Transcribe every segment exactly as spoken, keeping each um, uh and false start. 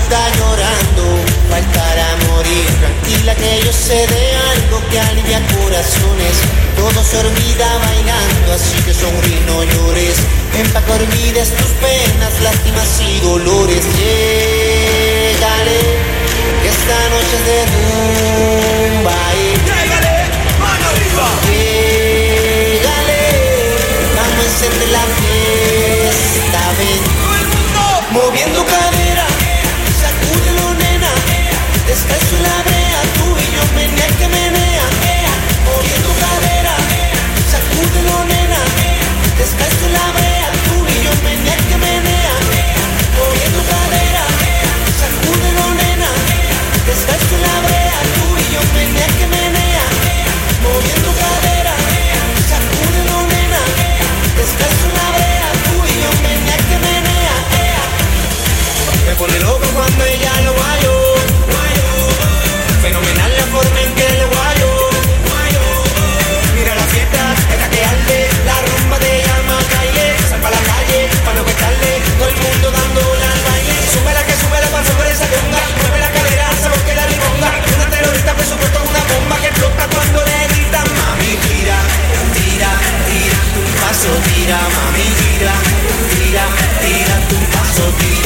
solita llorando, faltará morir. Tranquila que yo sé de algo que alivia corazones. Todo se olvida bailando, así que sonríe, no llores. Ven pa' que olvides tus penas, lástimas y dolores. Llégale, que esta noche es de rumba. Llégale, mano arriba. Llégale, vamos a encender la fiesta, ven. Todo el mundo Moviendo cadera, sacúdelo nena. Descalzo en la brea, tú y yo menea que menea. Moviendo cadera, sacúdelo nena. Descalzo en la brea, tú y yo menea que menea. Moviendo cadera, sacúdelo nena. Descalzo en la brea, tú y yo menea que menea. Moviendo cadera, sacúdelo nena. Descalzo en la brea, tú y yo menea que menea. Me pone loco cuando ella lo guayo. Fenomenal la forma en que lo guayo. Mira la fiesta, esta que arde. La rumba te llama calle. Sal pa' la calle, pa' no pescarle. Todo el mundo dándole al baile. Súbela que sube la panza por esa conga. Mueve la cadera, sabor que la rimonga. Una terrorista, por supuesto una bomba que explota cuando le gritan. Mami, tira, tira, tira tu paso, tira. Mami, tira, tira, tira tu paso, tira.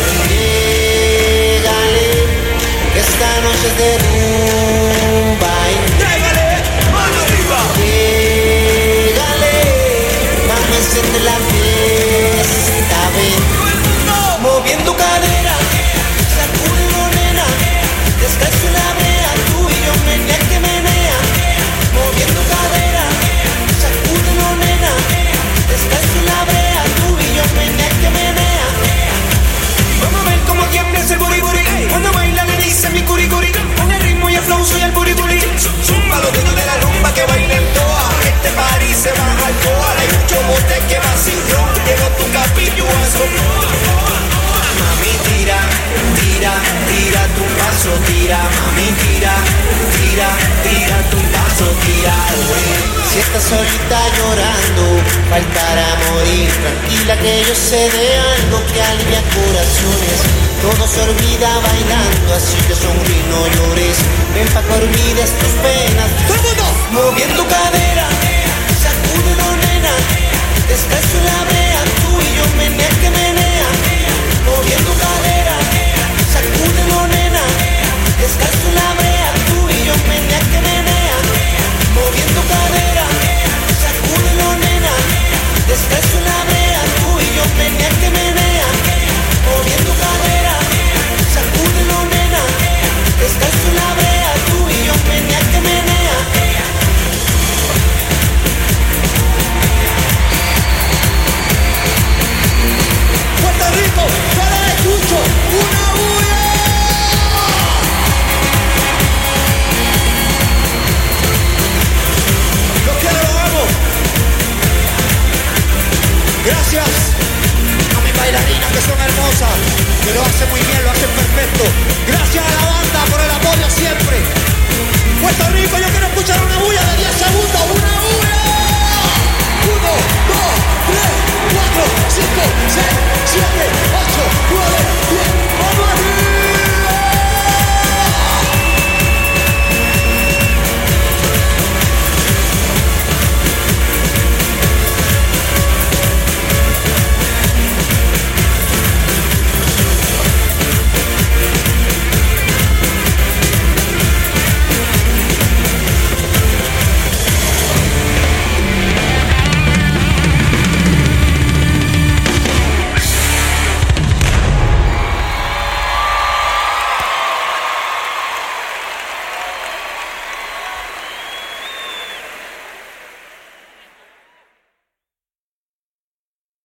Llégale, que esta noche es de rumba. Llégale, mano arriba. Llégale, vamos a encender la fiesta, ven. Todo el mundo Moviendo cadera, sacúdelo nena. Descalzo en la brea, tú y yo menea que menea. Moviendo cadera, sacúdelo nena. Descalzo en la brea, tú y yo menea que menea. Vamos a ver cómo tiembla ese buri buri. Cuando baila le dice mi curi curi. Con el ritmo y el flow soy el buri buri. Zumba los dedos de la rumba que bailen toa. Este party se baja al toa. Hay mucho bote que va sin ron. Llegó tu capillo a eso. Mami tira, tira, tira tu paso, tira. Mami tira, tira, tira tu paso, tira. Si estás solita llorando, faltará morir. Tranquila que yo sé de algo que alivia corazones. Todo se olvida bailando, así que sonríe, no llores. Ven pa' que olvides tus penas. todo el mundo Moviendo cadera, sacúdelo nena. Descalzo en la brea, tú y yo menea que menea. Moviendo cadera, sacúdelo nena. Descalzo en la brea, tú y yo menea que menea. Moviendo cadera, sacúdelo nena. Descalzo en la brea, tú y yo menea que menea. Moviendo cadera, sacúdelo nena. Descalzo en la brea, tú y yo menea que menea. Puerto Rico, yo la escucho. Una bulla. Los quiero, los amo. Gracias a mis bailarinas que son hermosas, que lo hacen muy bien, lo hacen perfecto. Gracias a la banda por el apoyo siempre. Puerto Rico, yo quiero escuchar una bulla de diez segundos.